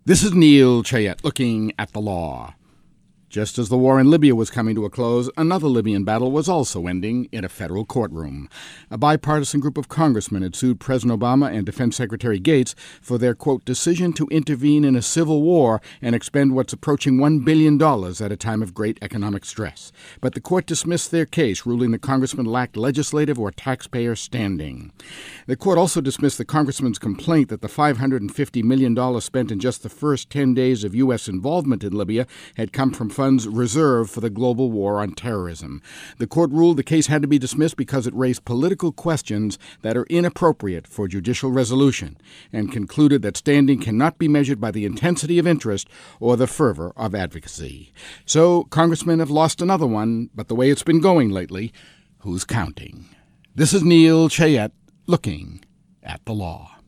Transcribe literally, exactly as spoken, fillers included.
This is Neil Chayet looking at the law. Just as the war in Libya was coming to a close, another Libyan battle was also ending in a federal courtroom. A bipartisan group of congressmen had sued President Obama and Defense Secretary Gates for their, quote, decision to intervene in a civil war and expend what's approaching one billion dollars at a time of great economic stress. But the court dismissed their case, ruling the congressmen lacked legislative or taxpayer standing. The court also dismissed the congressman's complaint that the five hundred fifty million dollars spent in just the first ten days of U S involvement in Libya had come from funds reserved for the global war on terrorism. The court ruled the case had to be dismissed because it raised political questions that are inappropriate for judicial resolution, and concluded that standing cannot be measured by the intensity of interest or the fervor of advocacy. So congressmen have lost another one, but the way it's been going lately, who's counting? This is Neil Chayet looking at the law.